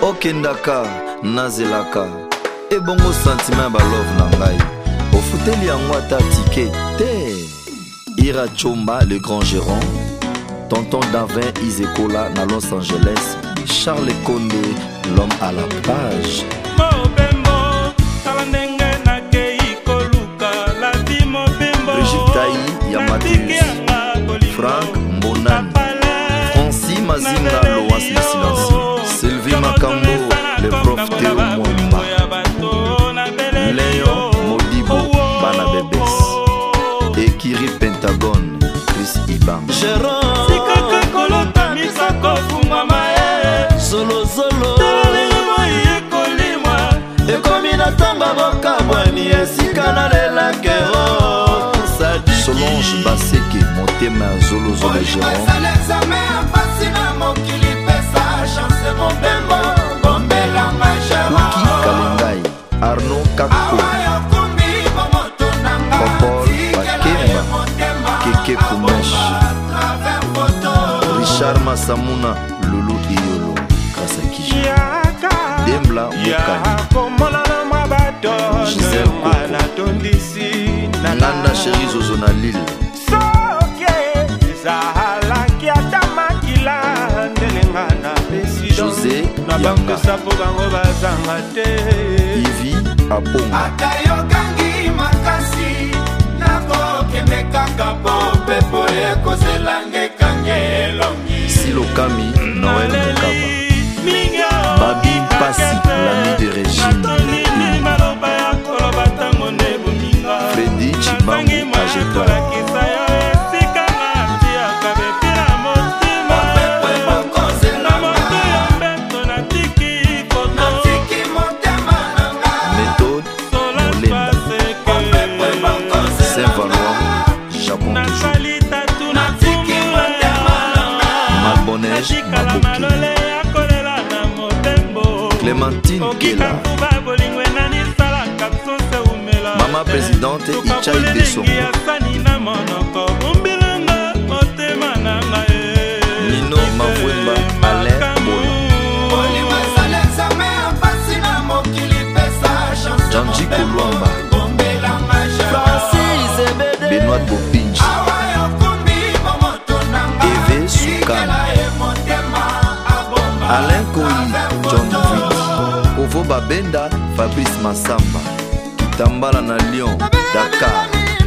okendaka nazelaka ebongo sentiment ya balove na ngai ofuteli yango ata tike te. Ira Chomba, le grand gérant, Tonton Davin Izekola na Los Angeles, Charles Condé, l'homme à la page. Brigitte Taï, Yamadeus, Franck Mbonani, Francis Mazinga, Loas le silencieux, Sylvie Makambo, le prof Théo Mwamba, Léon Modibo, Bana Bebes, Ekiri Pentagone, Chris Ibam, Gérard, Sikaka kolota misako fungama Zolo Zolo, ekomi na tanga bokabwani esika na lela kero Solange Baseke, Motema Zolo Zolo Gérant, Luki Kalengai, Arnaud Kako, Popol Bakemba, Keke Kumesh, Richard Masamuna, Lulu Iyolo, Kasaki, Dembla Mokani, Gisèle Koko, Nanda Chéri Zozo na Lille, José Yanga, Ivi Aponga, Silokami, Noël Mokaba, Babi Passi, l'ami de Régine, Freddy Chibangu Ageta, Méthode Molenda, Saint-Valois, Japon toujours, Malbonège Maboki, Clémentine Kela, Maman présidente Ichaï Besson, Nino Mavwemba, Alain Bolo, Janji Kolwamba, Benoît Bopinji, Eve Soukane, Alain Koyi, John Vuit, Ovo Babenda, Fabrice Massamba, Kitambala na Lyon, Dakar,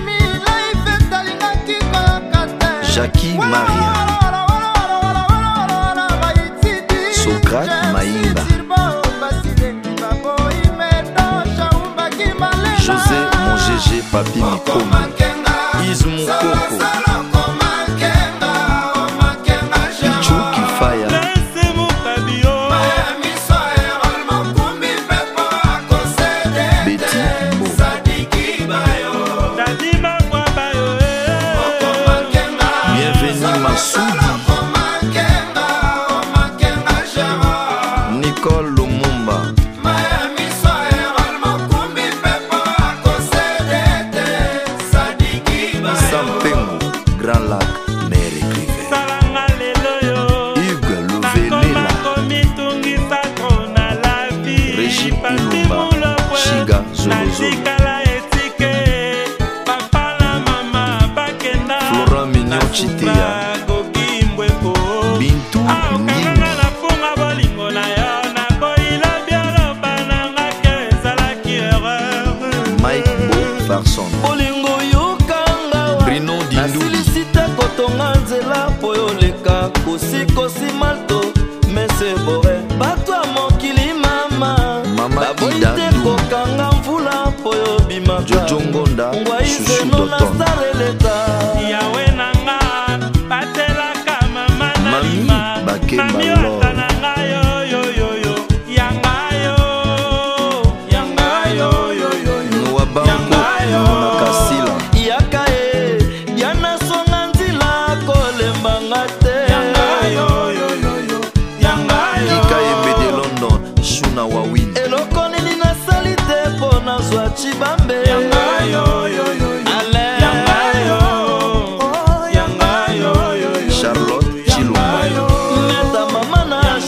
Jackie Maria, Socrate Maïnga, José mon GG Papi Mikome, Ismou Koko, Pichou Kifaya, Betty Mbo, Bienvenue Massoudi, Nicole Lumumba, Sampengo, Grand Lac, Mère Écrivain, Hugues Louvelela, Régime Ilumba, Chiga Zolozolo, Florent Mignon Chitea, Bintou Nyingi, Mike Bo Farson, Bruno Dindou, nasilisita kotonga nzela po yoleka kosikosi malto mese bore bato ya mokili mama baboyi te kokanga mvula po yobimaka Jojo Ngonda, Chouchou Doton, yawe nanga batelaka mama na Mami lima Bakemba mami Lord, wata nanga yo yanga yo Noa Banko, Mona Kasila, yaka e yana songa nzila kolembanga te Kika Yembe de London, Shuna Wawin, eloko nini nasali te mpo nazwa cibambe Charlotte Chilumba, meta mama na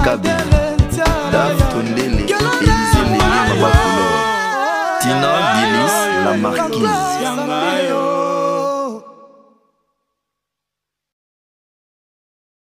Kabe